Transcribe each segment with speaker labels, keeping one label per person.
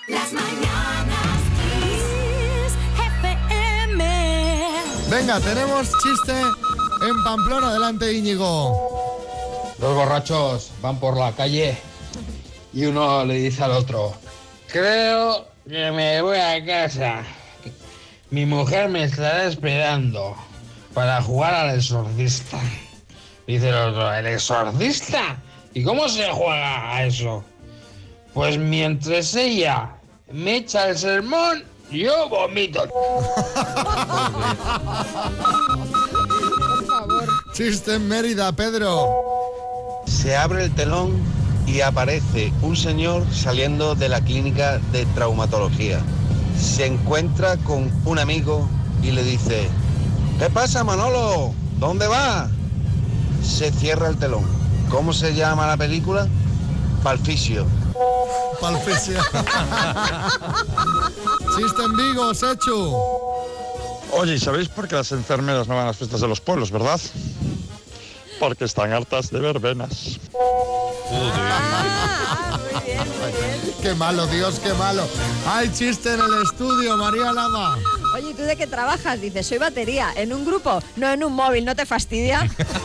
Speaker 1: Las mañanas Kiss FM.
Speaker 2: Venga, tenemos chiste en Pamplona. Adelante, Íñigo.
Speaker 3: Dos borrachos van por la calle y uno le dice al otro: creo que me voy a casa. Mi mujer me estará esperando para jugar al exorcista. Dice el otro: ¿el exorcista? ¿Y cómo se juega a eso? Pues mientras ella me echa el sermón, yo vomito.
Speaker 4: Por favor.
Speaker 2: Chiste en Mérida, Pedro.
Speaker 5: Se abre el telón y aparece un señor saliendo de la clínica de traumatología. Se encuentra con un amigo y le dice: ¿qué pasa, Manolo? ¿Dónde va? Se cierra el telón. ¿Cómo se llama la película? Palficio.
Speaker 2: Palficio. Chiste en Vigo, Sechu.
Speaker 6: Oye, ¿y sabéis por qué las enfermeras no van a las fiestas de los pueblos, verdad? Porque están hartas de verbenas.
Speaker 4: Muy bien, muy bien.
Speaker 2: Qué malo, Dios, qué malo. Hay chiste en el estudio, María Lama.
Speaker 4: Oye, ¿y tú de qué trabajas? Dices, soy batería. ¿En un grupo? No, en un móvil, ¿no te fastidia?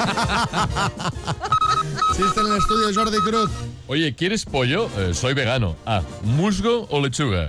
Speaker 2: Chiste en el estudio, Jordi Cruz.
Speaker 7: Oye, ¿quieres pollo? Soy vegano. ¿Musgo o lechuga?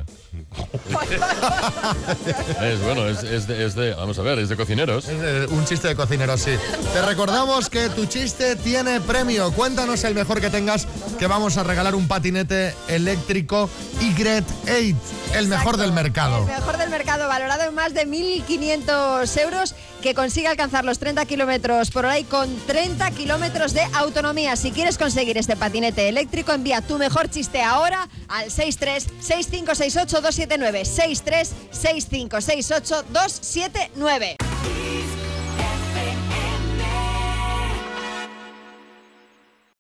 Speaker 7: Vamos a ver, es de cocineros.
Speaker 2: Es un chiste de cocineros, sí. Te recordamos que tu chiste tiene premio. Cuéntanos el mejor que tengas, que vamos a regalar un patinete eléctrico Y8, el mejor del mercado.
Speaker 4: El mejor del mercado, valorado en más de 1.500 euros, que consigue alcanzar los 30 kilómetros por hora y con 30 kilómetros de autonomía. Si quieres conseguir este patinete eléctrico, envía tu mejor chiste ahora al 63 6568 279. 63 6568 279.